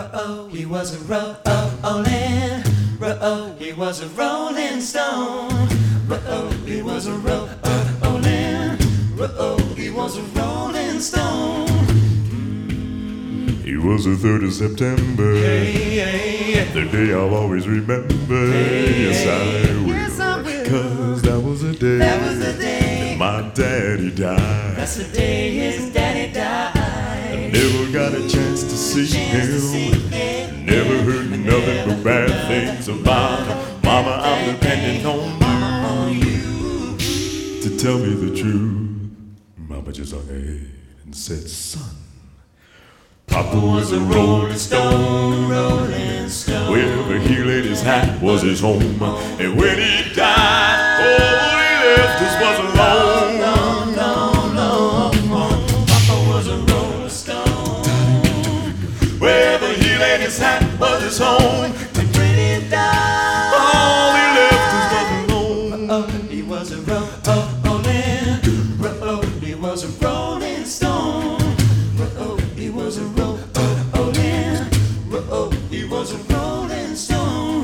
he was a he was a rolling stone. He was a he was a rolling stone. It was the 3rd of September, the day I'll always remember. Yes, I will, 'cause that was the day that my daddy died. That's the day his daddy died. I never got a chance to see him. Never heard nothing but bad things about him. Mama, I'm depending on you to tell me the truth. Mama just hung her head and said, son, Papa was a rolling stone, wherever he laid his hat was his home. And when he died, all he left us was alone. Papa was a rolling stone, wherever he laid his hat was his home. and when he died, all he left us was alone. he was a he was a rolling stone. He was a he was a rolling stone.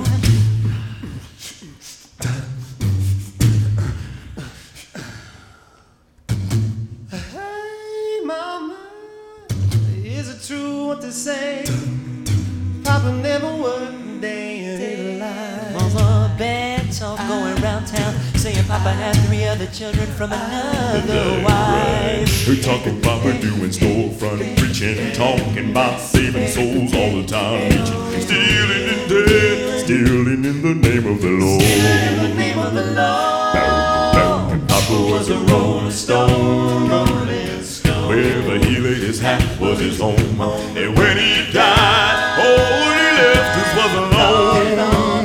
Hey, mama, is it true what they say? Papa never worked a day in his life. Mama, bad talk going around town, saying Papa had 3 other children from another wife. Who talking Papa doing storefront preaching, talking about saving souls all the time, reaching, stealing and dead, stealing in the name of the Lord. In the name of the Lord. And Papa was a rolling stone, wherever he laid his hat was his home. And when he died, all he left us was alone.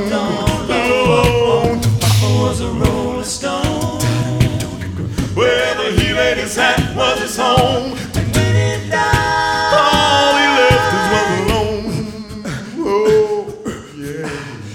Papa was a rolling stone, Wherever he laid his hat was his home. and when he died, All he left us was alone. Oh, yeah.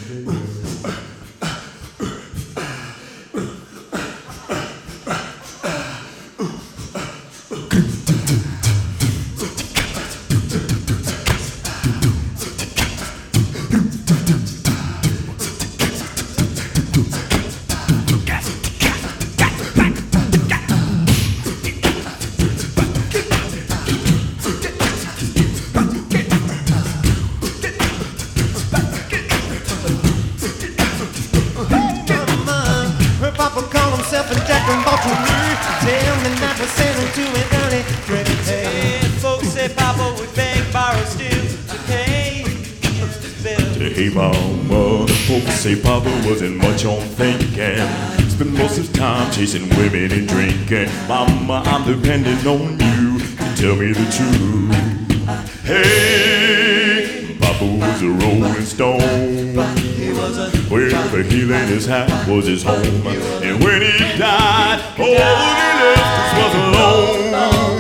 her Papa called himself and Jack and bought to me. Tell me not to send him to an early grave. And folks said Papa would beg, borrow, steal to pay his bill. Hey mama, folks say Papa wasn't much on thinking. Spent most of his time chasing women and drinking. Mama, I'm depending on you to tell me the truth. Hey, Papa was a rolling stone. Wherever he laid his hat was his home. And when he died, all he left us was alone.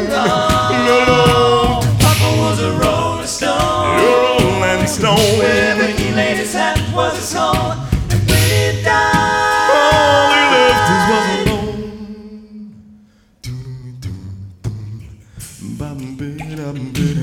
Alone. Papa was a rolling stone, A rolling stone. wherever he laid his hat was his home. And when he died, All he left us was alone.